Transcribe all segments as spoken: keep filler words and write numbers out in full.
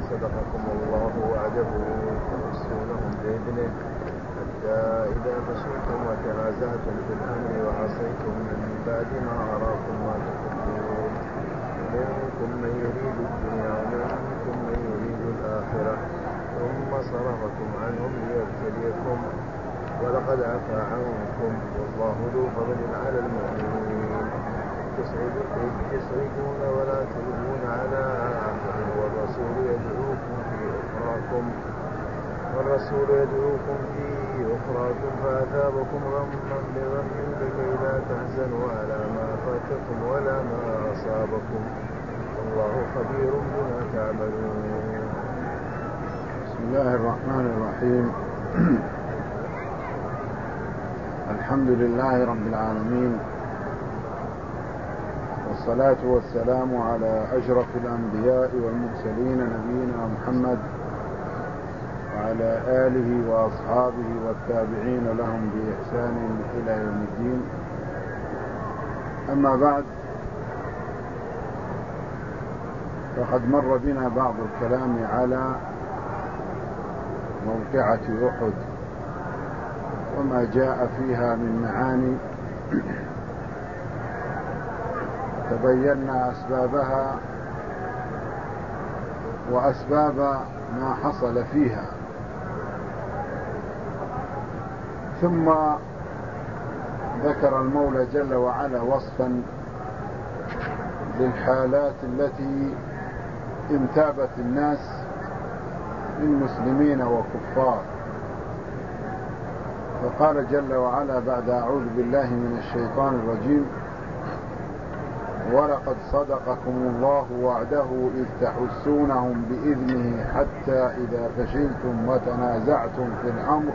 صدقكم الله وعده تحسونهم بإذنه حتى إذا فشلتم وتنازعتم في الأمر وعصيتم من بعد ما أراكم ما تحبون منكم من يريد الدنيا ومنكم من يريد الآخرة ثم صرفكم عنهم ليبتليكم ولقد عفا عنكم والله ذو فضل على المؤمنين تسعدون ولا تلوون على أحد والرسول يدعوكم في أخراكم والرسول يدعوكم في أخراكم فأثابكم غما بغم لكي لا تحزنوا على ما فاتكم ولا ما أصابكم والله خبير بما تعملون. بسم الله الرحمن الرحيم. الحمد لله رب العالمين، والصلاة والسلام على أشرف الأنبياء والمرسلين نبينا محمد وعلى آله وأصحابه والتابعين لهم بإحسان إلى يوم الدين. أما بعد، فقد مر بنا بعض الكلام على موقعة أحد وما جاء فيها من معاني، تبينا أسبابها وأسباب ما حصل فيها، ثم ذكر المولى جل وعلا وصفا للحالات التي انتابت الناس من مسلمين وكفار، فقال جل وعلا بعد أعوذ بالله من الشيطان الرجيم: ولقد صدقكم الله وعده إذ تحسونهم بإذنه حتى إذا فشلتم وتنازعتم في الأمر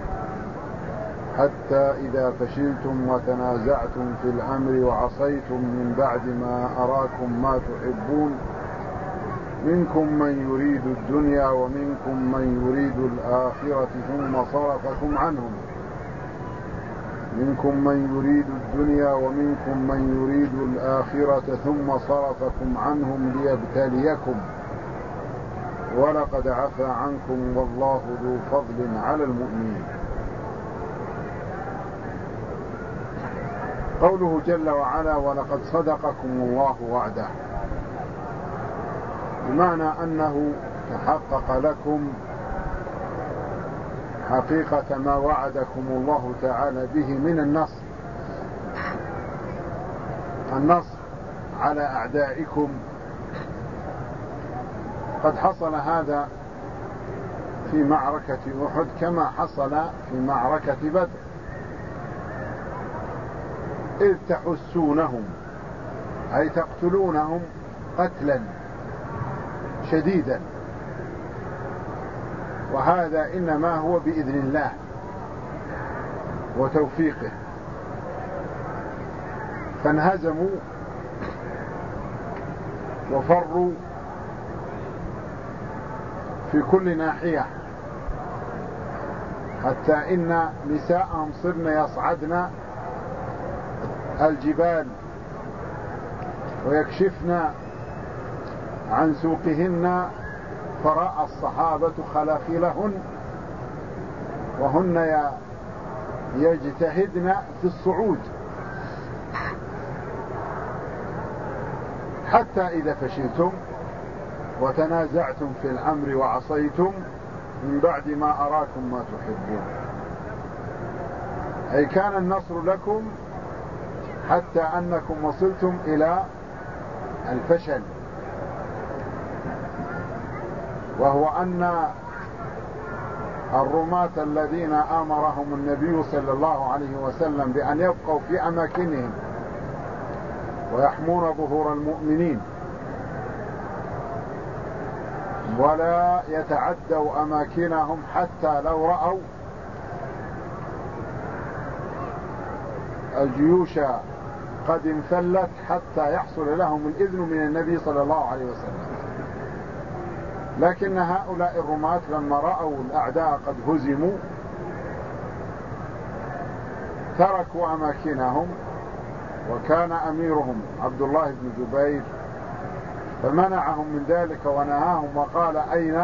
حتى إذا فشلتم وتنازعتم في الأمر وعصيتم من بعد ما أراكم ما تحبون منكم من يريد الدنيا ومنكم من يريد الآخرة ثم صرفكم عنهم منكم من يريد الدنيا ومنكم من يريد الآخرة ثم صرفكم عنهم ليبتليكم ولقد عفا عنكم والله ذو فضل على المؤمنين. قوله جل وعلا: ولقد صدقكم الله وعده، بمعنى أنه تحقق لكم حقيقة ما وعدكم الله تعالى به من النصر النصر على أعدائكم. قد حصل هذا في معركة أحد كما حصل في معركة بدر، إذ تحسونهم أي تقتلونهم قتلا شديدا، وهذا إنما هو بإذن الله وتوفيقه، فانهزموا وفروا في كل ناحية، حتى إن نساءهم صرن يصعدن الجبال ويكشفن عن سوقهن، فرأى الصحابة خلاخلهن وهن يجتهدن في الصعود، حتى إذا فشلتم وتنازعتم في الأمر وعصيتم من بعد ما أراكم ما تحبون، أي كان النصر لكم حتى أنكم وصلتم إلى الفشل، وهو أن الرماة الذين آمرهم النبي صلى الله عليه وسلم بأن يبقوا في أماكنهم ويحمون ظهور المؤمنين ولا يتعدوا أماكنهم حتى لو رأوا الجيوش قد انفلت حتى يحصل لهم الإذن من النبي صلى الله عليه وسلم. لكن هؤلاء الرماة لما رأوا الأعداء قد هزموا تركوا أماكنهم، وكان أميرهم عبد الله بن جبير فمنعهم من ذلك ونهاهم وقال أين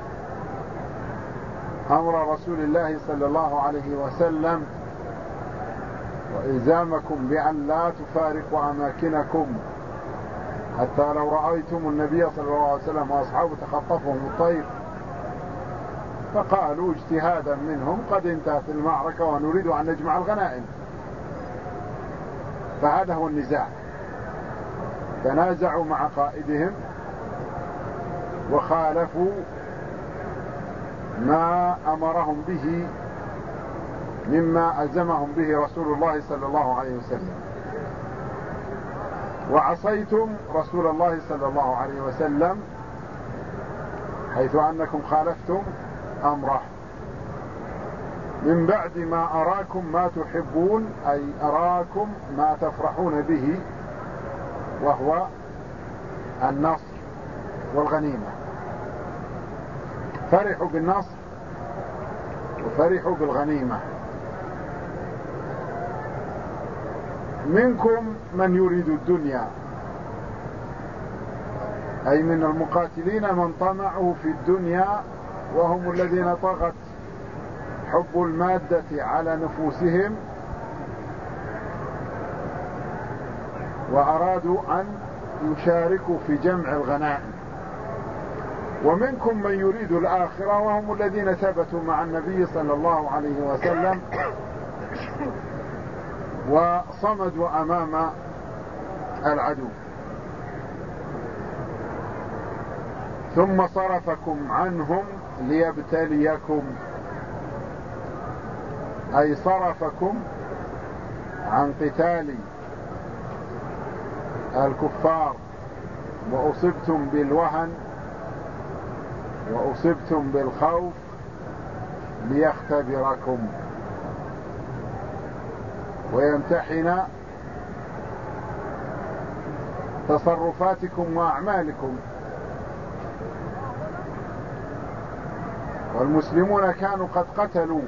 أمر رسول الله صلى الله عليه وسلم وإلزامكم بأن لا تفارقوا أماكنكم حتى لو رأيتم النبي صلى الله عليه وسلم وأصحابه تخطفهم الطير. فقالوا اجتهادا منهم قد انتهت المعركة ونريد أن نجمع الغنائم. فهذا هو النزاع. تنازعوا مع قائدهم وخالفوا ما أمرهم به مما ألزمهم به رسول الله صلى الله عليه وسلم، وعصيتم رسول الله صلى الله عليه وسلم حيث أنكم خالفتم أمره من بعد ما أراكم ما تحبون، أي أراكم ما تفرحون به وهو النصر والغنيمة. فرحوا بالنصر وفرحوا بالغنيمة. منكم من يريد الدنيا، أي من المقاتلين من طمعوا في الدنيا وهم الذين طغت حب المادة على نفوسهم وأرادوا أن يشاركوا في جمع الغنائم. ومنكم من يريد الآخرة وهم الذين ثبتوا مع النبي صلى الله عليه وسلم وصمدوا أمام العدو، ثم صرفكم عنهم ليبتليكم، أي صرفكم عن قتال الكفار وأصبتم بالوهن وأصبتم بالخوف ليختبركم ويمتحن تصرفاتكم وأعمالكم. والمسلمون كانوا قد قتلوا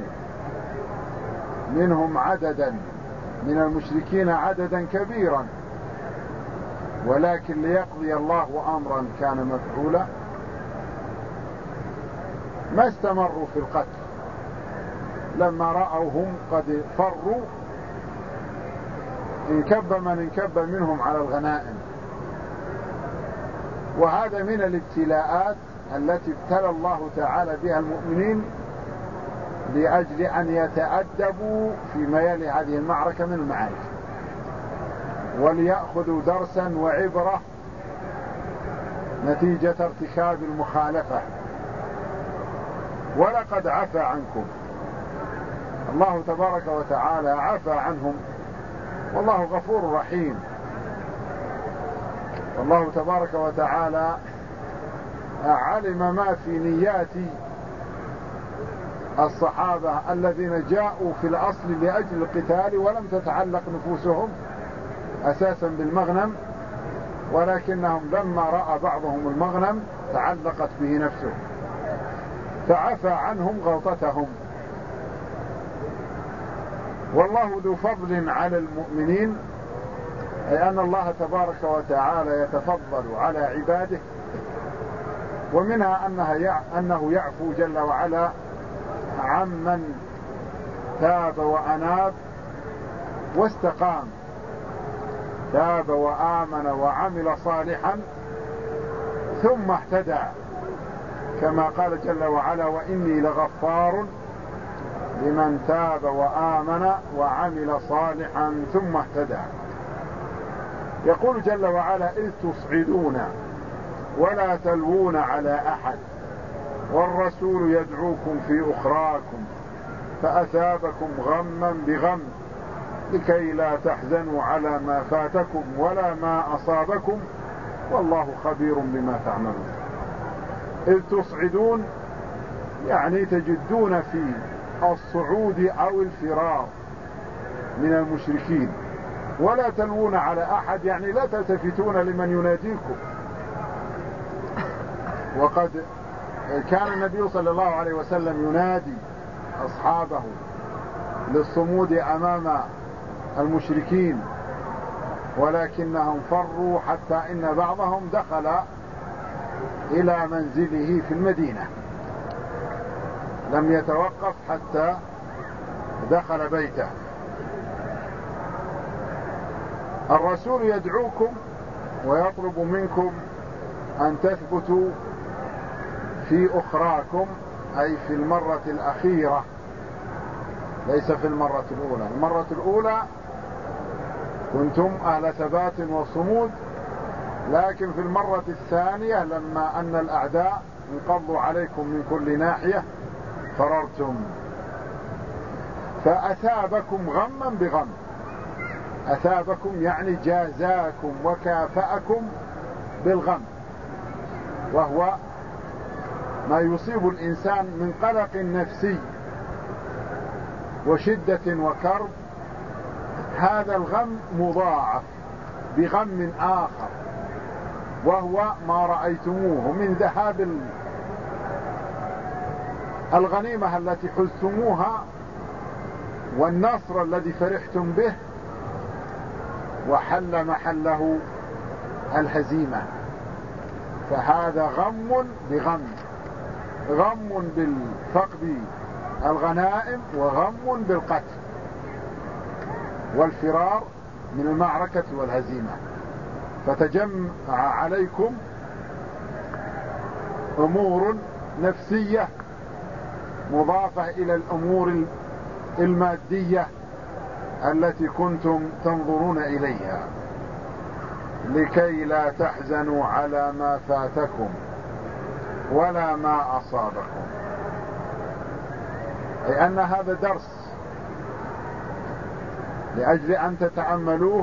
منهم عددا من المشركين عددا كبيرا، ولكن ليقضي الله أمرا كان مفعولا ما استمروا في القتل. لما رأوهم قد فروا انكب من انكب منهم على الغنائم. وهذا من الابتلاءات التي ابتلى الله تعالى بها المؤمنين لأجل أن يتأدبوا فيما يلي هذه المعركة من المعارك، وليأخذوا درسا وعبرة نتيجة ارتكاب المخالفة. ولقد عفى عنكم، الله تبارك وتعالى عفى عنهم، والله غفور رحيم. والله تبارك وتعالى علم ما في نيات الصحابة الذين جاءوا في الأصل لأجل القتال ولم تتعلق نفوسهم أساسا بالمغنم، ولكنهم لما رأى بعضهم المغنم تعلقت به نفسه فعفى عنهم غلطتهم. والله ذو فضل على المؤمنين، أي أن الله تبارك وتعالى يتفضل على عباده، ومنها أنها أنه يعفو جل وعلا عمن تاب وأناب واستقام، تاب وآمن وعمل صالحا ثم اهتدى، كما قال جل وعلا وإني لغفار لمن تاب وآمن وعمل صالحا ثم اهتدى. يقول جل وعلا إذ تصعدون ولا تلوون على أحد والرسول يدعوكم في أخراكم فأثابكم غما بغم لكي لا تحزنوا على ما فاتكم ولا ما أصابكم والله خبير بما تعملون. إذ تصعدون يعني تجدون في الصعود أو الفرار من المشركين، ولا تلوون على أحد يعني لا تلتفتون لمن يناديكم. وقد كان النبي صلى الله عليه وسلم ينادي أصحابه للصمود أمام المشركين، ولكنهم فروا حتى إن بعضهم دخل إلى منزله في المدينة، لم يتوقف حتى دخل بيته. الرسول يدعوكم ويطلب منكم أن تثبتوا في أخراكم، أي في المرة الأخيرة، ليس في المرة الأولى. المرة الأولى كنتم أهل ثبات وصمود، لكن في المرة الثانية لما أن الأعداء انقضوا عليكم من كل ناحية فررتم، فأثابكم غما بغم. أثابكم يعني جازاكم وكافأكم بالغم، وهو ما يصيب الإنسان من قلق نفسي وشدة وكرب. هذا الغم مضاعف بغم آخر، وهو ما رأيتموه من ذهاب الغنيمة التي حزتموها والنصر الذي فرحتم به، وحل محله الهزيمة. فهذا غم بغم، غم بالفقد الغنائم وغم بالقتل والفرار من المعركة والهزيمة. فتجمع عليكم أمور نفسية مضافة إلى الأمور المادية التي كنتم تنظرون إليها، لكي لا تحزنوا على ما فاتكم ولا ما أصابكم. أي أن هذا درس لأجل أن تتأملوه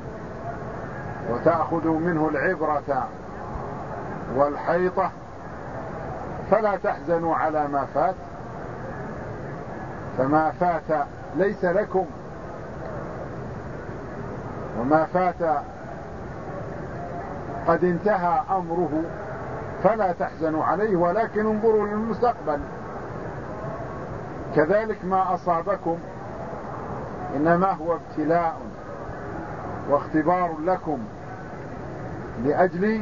وتأخذوا منه العبرة والحيطة، فلا تحزنوا على ما فات، فما فات ليس لكم، وما فات قد انتهى أمره، فلا تحزنوا عليه، ولكن انظروا للمستقبل. كذلك ما أصابكم إنما هو ابتلاء واختبار لكم، لأجل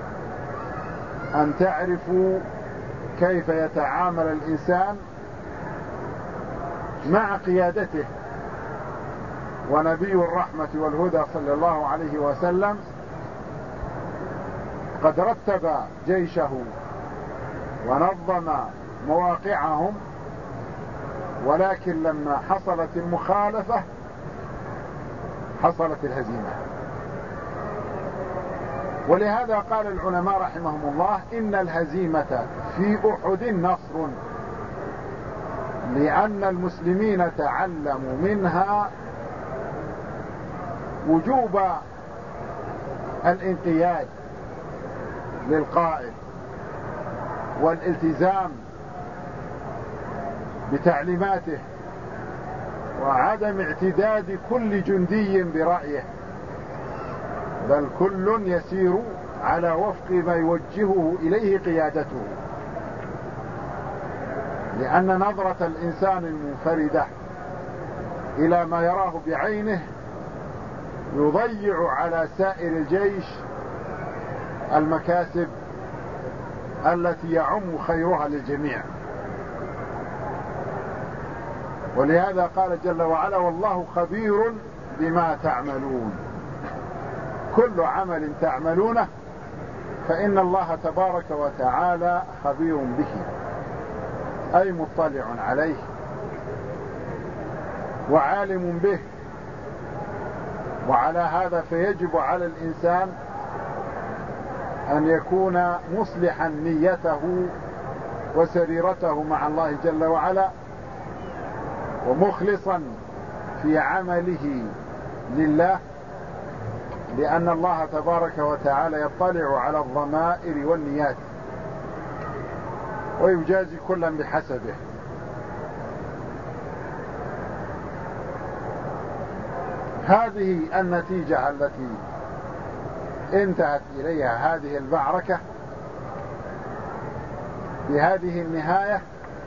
أن تعرفوا كيف يتعامل الإنسان مع قيادته. ونبي الرحمة والهدى صلى الله عليه وسلم قد رتب جيشه ونظم مواقعهم، ولكن لما حصلت المخالفة حصلت الهزيمة. ولهذا قال العلماء رحمهم الله إن الهزيمة في أحد نصر، لأن المسلمين تعلموا منها وجوب الانقياد للقائد والالتزام بتعليماته، وعدم اعتداد كل جندي برأيه، بل كل يسير على وفق ما يوجهه إليه قيادته. لأن نظرة الإنسان المنفردة إلى ما يراه بعينه يضيع على سائر الجيش المكاسب التي يعم خيرها للجميع. ولهذا قال جل وعلا: والله خبير بما تعملون. كل عمل تعملونه فإن الله تبارك وتعالى خبير به، أي مطلع عليه وعالم به. وعلى هذا فيجب على الإنسان أن يكون مصلحا نيته وسريرته مع الله جل وعلا، ومخلصا في عمله لله، لأن الله تبارك وتعالى يطلع على الضمائر والنيات ويجازي كلا بحسبه. هذه النتيجة التي انتهت إليها هذه المعركة بهذه النهاية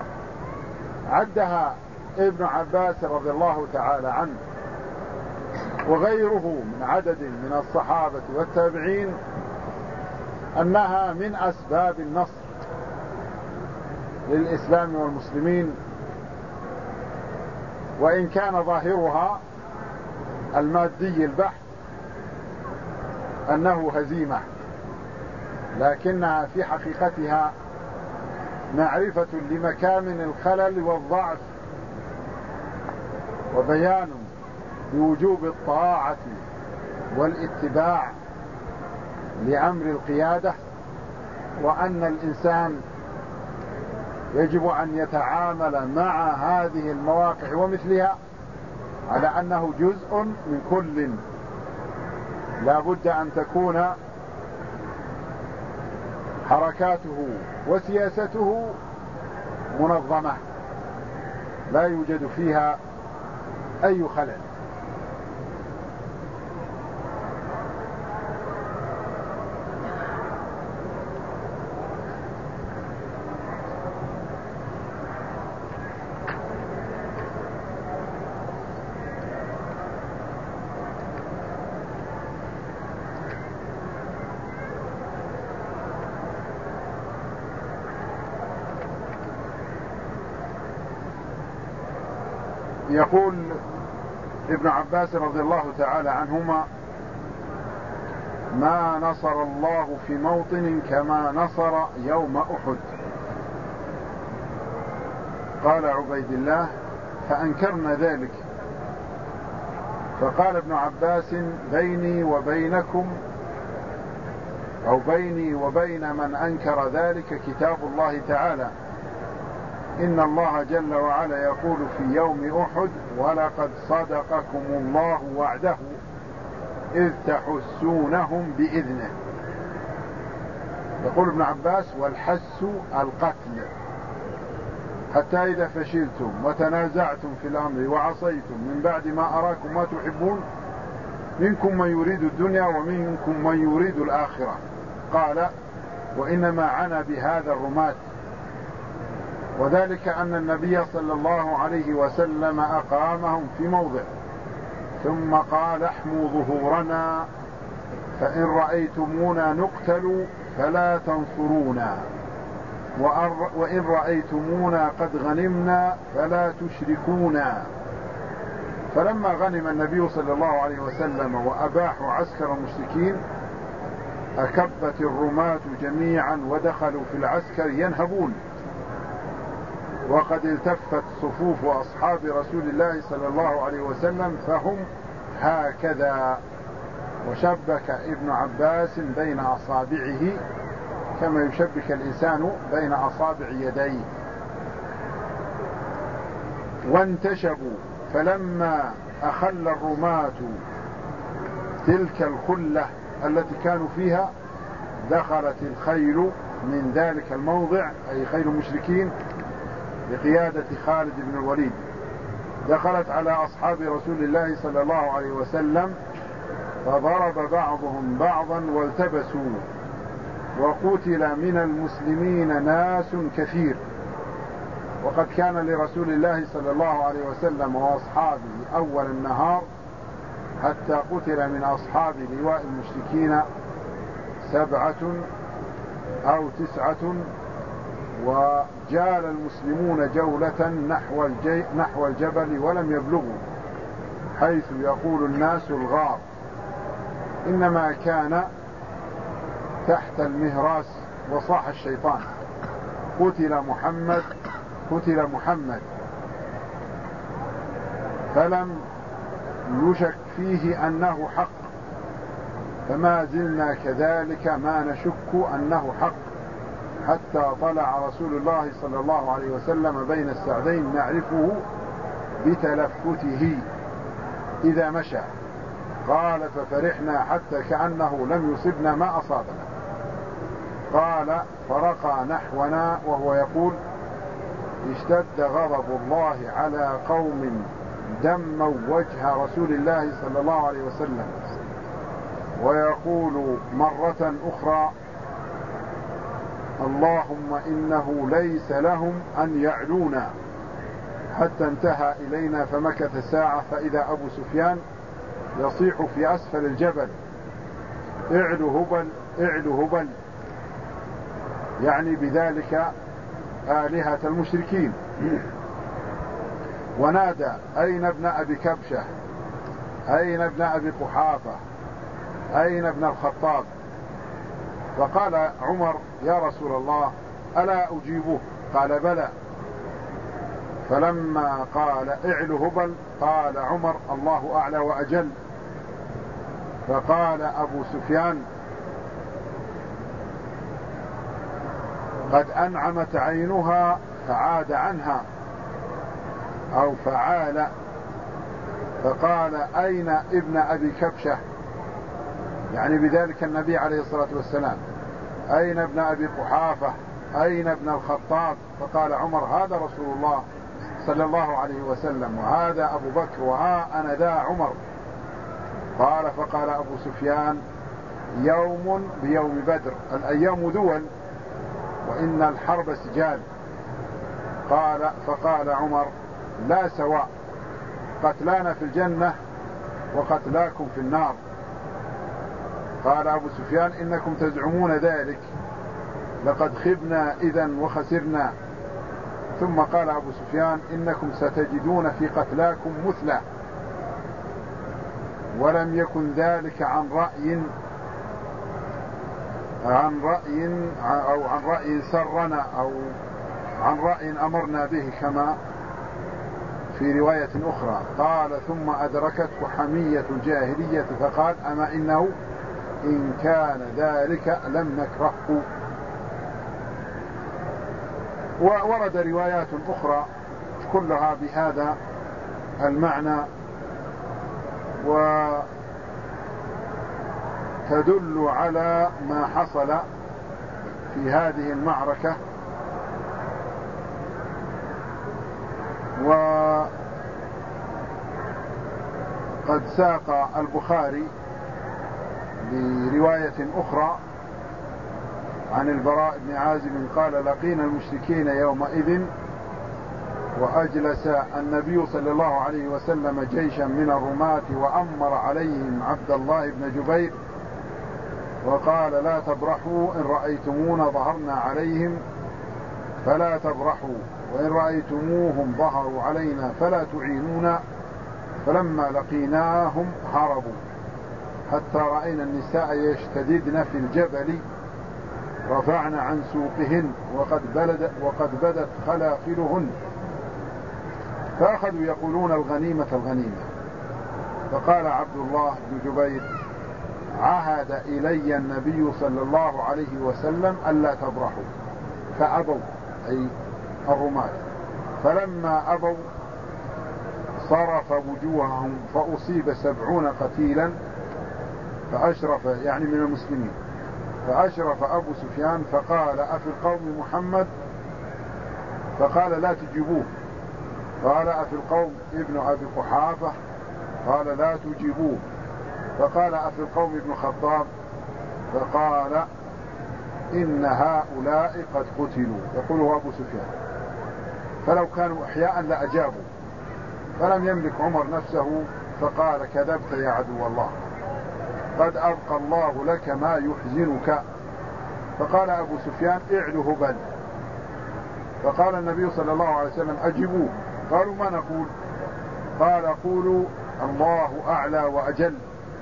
عدها ابن عباس رضي الله تعالى عنه وغيره من عدد من الصحابة والتابعين أنها من أسباب النصر للإسلام والمسلمين، وإن كان ظاهرها المادي البحت أنه هزيمة، لكنها في حقيقتها معرفة لمكامن الخلل والضعف، وبيان بوجوب الطاعة والاتباع لأمر القيادة، وأن الإنسان يجب أن يتعامل مع هذه المواقع ومثلها على أنه جزء من كل، لا بد أن تكون حركاته وسياسته منظمة لا يوجد فيها أي خلل. يقول ابن عباس رضي الله تعالى عنهما: ما نصر الله في موطن كما نصر يوم أحد. قال عبيد الله: فأنكرنا ذلك، فقال ابن عباس: بيني وبينكم أو بيني وبين من أنكر ذلك كتاب الله تعالى، إن الله جل وعلا يقول في يوم أحد: ولقد صدقكم الله وعده إذ تحسونهم بإذنه. يقول ابن عباس: والحس القتل، حتى إذا فشلتم وتنازعتم في الأمر وعصيتم من بعد ما أراكم ما تحبون منكم من يريد الدنيا ومنكم من يريد الآخرة. قال: وإنما عنا بهذا الرماة، وذلك أن النبي صلى الله عليه وسلم أقامهم في موضع ثم قال: احموا ظهورنا فإن رأيتمونا نقتل فلا تنصرونا، وإن رأيتمونا قد غنمنا فلا تشركونا. فلما غنم النبي صلى الله عليه وسلم وأباحوا عسكر المشركين أكبت الرماة جميعا ودخلوا في العسكر ينهبون، وقد التفت صفوف أصحاب رسول الله صلى الله عليه وسلم فهم هكذا. وشبك ابن عباس بين أصابعه كما يشبك الإنسان بين أصابع يديه، وانتشبوا. فلما أخل الرماة تلك الخلة التي كانوا فيها دخلت الخيل من ذلك الموضع، أي خيل المشركين بقيادة خالد بن الوليد، دخلت على أصحاب رسول الله صلى الله عليه وسلم فضرب بعضهم بعضا والتبسوا، وقتل من المسلمين ناس كثير. وقد كان لرسول الله صلى الله عليه وسلم وأصحابه أول النهار حتى قتل من أصحاب لواء المشركين سبعة أو تسعة، وجال المسلمون جولة نحو, الجي نحو الجبل ولم يبلغوا، حيث يقول الناس الغار، إنما كان تحت المهراس. وصاح الشيطان: قتل محمد قتل محمد، فلم يشك فيه أنه حق، فما زلنا كذلك ما نشك أنه حق، حتى طلع رسول الله صلى الله عليه وسلم بين السعدين نعرفه بتلفته إذا مشى. قال: ففرحنا حتى كأنه لم يصبنا ما أصابنا. قال: فرقى نحونا وهو يقول: اشتد غضب الله على قوم دموا وجه رسول الله صلى الله عليه وسلم. ويقول مرة أخرى: اللهم إنه ليس لهم أن يعلونا، حتى انتهى إلينا فمكث ساعة فإذا أبو سفيان يصيح في أسفل الجبل: اعلو هبل اعلو هبل. يعني بذلك آلهة المشركين. ونادى: أين ابن أبي كبشة؟ أين ابن أبي قحافة؟ أين ابن الخطاب؟ فقال عمر: يا رسول الله ألا أجيبه؟ قال: بلى. فلما قال: اعل هبل، قال عمر: الله أعلى وأجل. فقال أبو سفيان: قد أنعمت عينها فعاد عنها أو فعال. فقال: أين ابن أبي كبشة؟ يعني بذلك النبي عليه الصلاة والسلام. أين ابن أبي قحافة؟ أين ابن الخطاب؟ فقال عمر: هذا رسول الله صلى الله عليه وسلم، وهذا أبو بكر، وها أنا ذا عمر. قال: فقال أبو سفيان: يوم بيوم بدر، الأيام دول وإن الحرب سجال. قال فقال عمر: لا سواء، قتلانا في الجنة وقتلاكم في النار. قال أبو سفيان: إنكم تزعمون ذلك، لقد خبنا إذن وخسرنا. ثم قال أبو سفيان: إنكم ستجدون في قتلاكم مثلى. ولم يكن ذلك عن رأي عن رأي أو عن رأي سرنا أو عن رأي أمرنا به كما في رواية أخرى. قال: ثم أدركته حمية الجاهلية فقال: أما إنه إن كان ذلك لم نكرهه. وورد روايات أخرى كلها بهذا المعنى، وتدل على ما حصل في هذه المعركة. وقد ساق البخاري برواية أخرى عن البراء بن عازب قال: لقينا المشركين يومئذ، وأجلس النبي صلى الله عليه وسلم جيشا من الرماة وأمر عليهم عبد الله بن جبير وقال: لا تبرحوا، إن رأيتمونا ظهرنا عليهم فلا تبرحوا، وإن رأيتموهم ظهروا علينا فلا تعينونا. فلما لقيناهم هربوا حتى رأينا النساء يشتددن في الجبل، رفعن عن سوقهن وقد, بلد وقد بدت خلاخلهن، فأخذوا يقولون: الغنيمة الغنيمة. فقال عبد الله بن جبير: عهد إلي النبي صلى الله عليه وسلم ألا تبرحوا، فأبوا، أي الرماة. فلما أبوا صرف وجوههم فأصيب سبعون قتيلا، فأشرف يعني من المسلمين، فأشرف أبو سفيان فقال: أفي القوم محمد؟ فقال: لا تجيبوه. قال: أفي القوم ابن أبي قحافة؟ قال: لا تجيبوه. فقال: أفي القوم ابن خطاب؟ فقال: إن هؤلاء قد قتلوا. يقوله أبو سفيان: فلو كانوا أحياء لأجابوا. فلم يملك عمر نفسه فقال: كذبت يا عدو الله، قد أبقى الله لك ما يحزنك. فقال أبو سفيان: اعل هبل. فقال النبي صلى الله عليه وسلم: أجيبوه. قالوا: ما نقول؟ قال: قولوا: الله أعلى وأجل.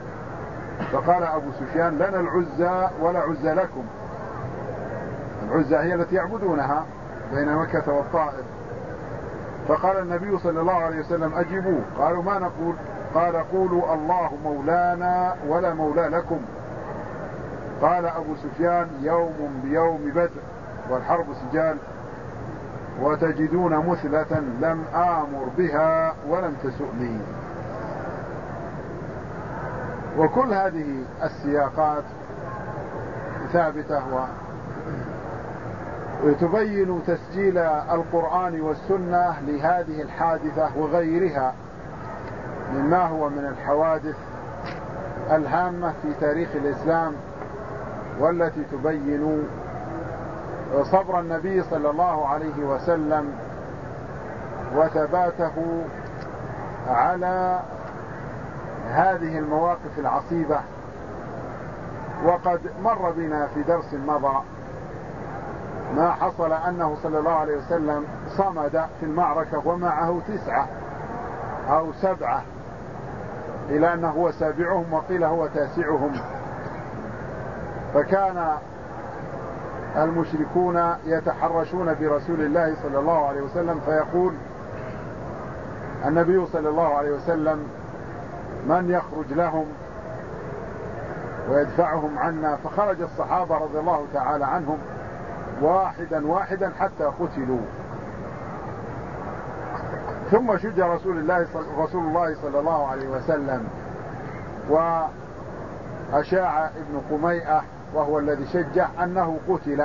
فقال أبو سفيان: لنا العزى ولا عزى لكم. العزى هي التي يعبدونها بين مكة والطائف. فقال النبي صلى الله عليه وسلم: أجيبوه. قالوا: ما نقول؟ قال: قولوا: الله مولانا ولا مولى لكم. قال أبو سفيان: يوم بيوم بدر والحرب سجال، وتجدون مثلة لم آمر بها ولم تسؤني. وكل هذه السياقات ثابتة وتبين تسجيل القرآن والسنة لهذه الحادثة وغيرها مما هو من الحوادث الهامة في تاريخ الإسلام، والتي تبين صبر النبي صلى الله عليه وسلم وثباته على هذه المواقف العصيبة. وقد مر بنا في درس مضى ما حصل أنه صلى الله عليه وسلم صمد في المعركة ومعه تسعة أو سبعة، إلى أنه هو سابعهم وقيل هو تاسعهم. فكان المشركون يتحرشون برسول الله صلى الله عليه وسلم، فيقول النبي صلى الله عليه وسلم: من يخرج لهم ويدفعهم عنا؟ فخرج الصحابة رضي الله تعالى عنهم واحدا واحدا حتى قتلوا. ثم شج رسول الله رسول الله صلى الله عليه وسلم، وأشاع ابن قميئة وهو الذي شجع أنه قتل.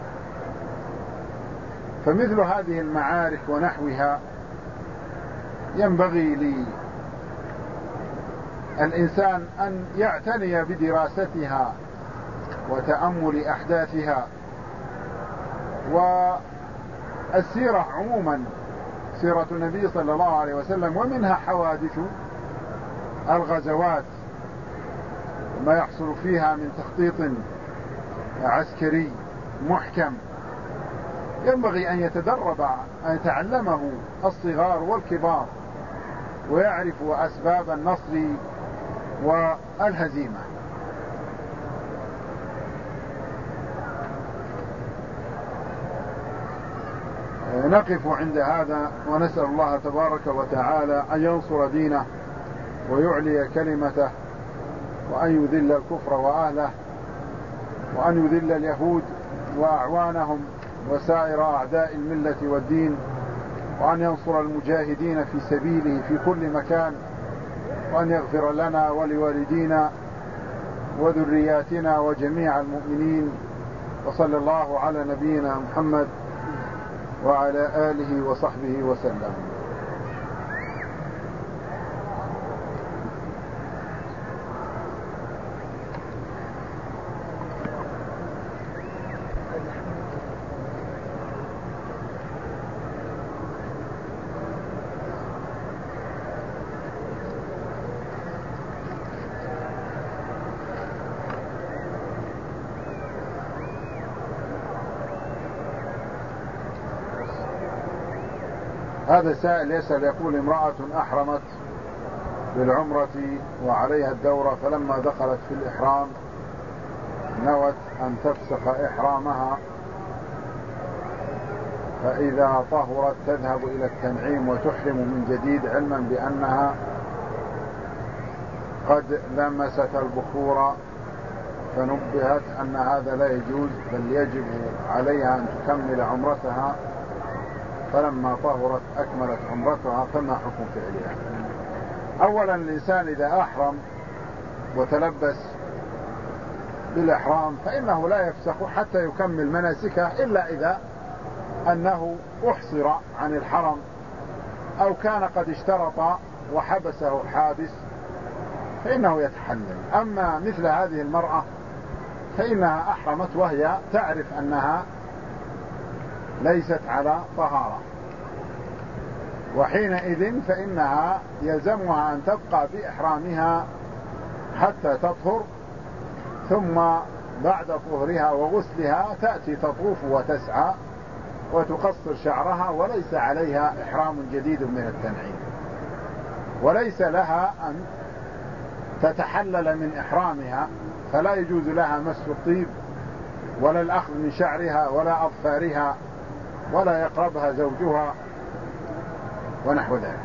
فمثل هذه المعارك ونحوها ينبغي للإنسان أن يعتني بدراستها وتأمل أحداثها. والسيرة عموما، سيرة النبي صلى الله عليه وسلم، ومنها حوادث الغزوات ما يحصل فيها من تخطيط عسكري محكم، ينبغي أن يتدرب أن يتعلمه الصغار والكبار ويعرفوا أسباب النصر والهزيمة. نقف عند هذا ونسأل الله تبارك وتعالى أن ينصر دينه ويعلي كلمته، وأن يذل الكفر وأهله، وأن يذل اليهود وأعوانهم وسائر أعداء الملة والدين، وأن ينصر المجاهدين في سبيله في كل مكان، وأن يغفر لنا ولوالدينا وذرياتنا وجميع المؤمنين. وصلى الله على نبينا محمد وعلى آله وصحبه وسلم. هذا سائل يسأل يقول: امرأة أحرمت بالعمرة وعليها الدورة، فلما دخلت في الإحرام نوت أن تفسخ إحرامها، فإذا طهرت تذهب إلى التنعيم وتحرم من جديد، علما بأنها قد لمست البخور، فنبهت أن هذا لا يجوز بل يجب عليها أن تكمل عمرتها، فلما طهرت أكملت عمرتها، فما حكم فعلها؟ أولا، الإنسان إذا أحرم وتلبس بالإحرام فإنه لا يفسخ حتى يكمل مناسكه، إلا إذا أنه أحصر عن الحرم أو كان قد اشترط وحبسه حابس فإنه يتحلل. أما مثل هذه المرأة فإنها أحرمت وهي تعرف أنها ليست على طهارة، وحينئذ فإنها يلزمها أن تبقى بإحرامها حتى تطهر، ثم بعد طهرها وغسلها تأتي تطوف وتسعى وتقصر شعرها، وليس عليها إحرام جديد من التنعيم، وليس لها أن تتحلل من إحرامها، فلا يجوز لها مس الطيب ولا الأخذ من شعرها ولا أظفارها، ولا يقربها زوجها ونحو ذلك.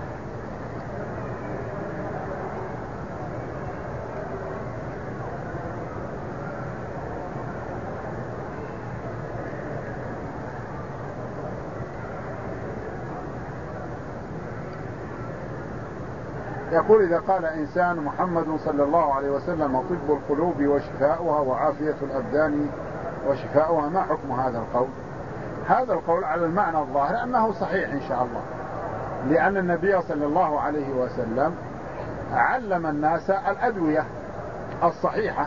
يقول: إذا قال إنسان محمد صلى الله عليه وسلم طب القلوب وشفاؤها وعافية الأبدان وشفاؤها، ما حكم هذا القول؟ هذا القول على المعنى الظاهر أنه صحيح إن شاء الله، لأن النبي صلى الله عليه وسلم علم الناس الأدوية الصحيحة،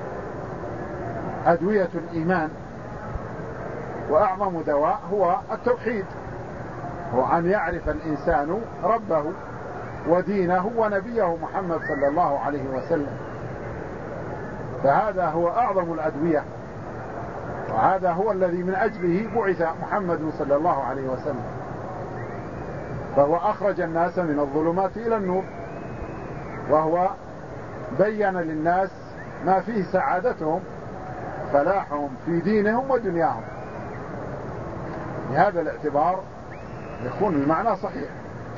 أدوية الإيمان، وأعظم دواء هو التوحيد، هو أن يعرف الإنسان ربه ودينه ونبيه محمد صلى الله عليه وسلم، فهذا هو أعظم الأدوية وهذا هو الذي من أجله بعث محمد صلى الله عليه وسلم، فهو أخرج الناس من الظلمات إلى النور، وهو بين للناس ما فيه سعادتهم فلاحهم في دينهم ودنياهم. بهذا الاعتبار يكون المعنى صحيح.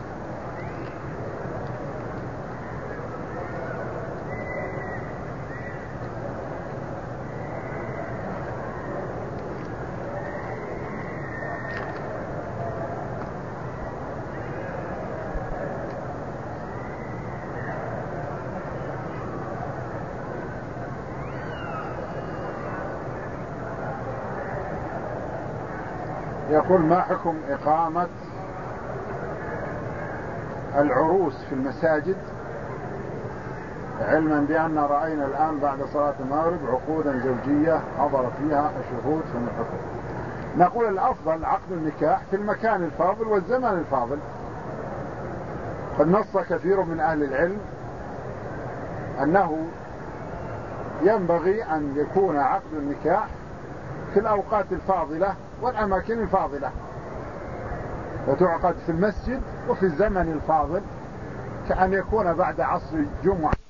يقول: ما حكم إقامة العروس في المساجد، علما بأن رأينا الآن بعد صلاة المغرب عقودا زوجية حضر فيها الشهود، فما الحكم؟ نقول: الأفضل عقد النكاح في المكان الفاضل والزمان الفاضل. قد نص كثير من أهل العلم أنه ينبغي أن يكون عقد النكاح في الأوقات الفاضلة والأماكن الفاضلة، وتعقد في المسجد وفي الزمن الفاضل، كأن يكون بعد عصر جمعة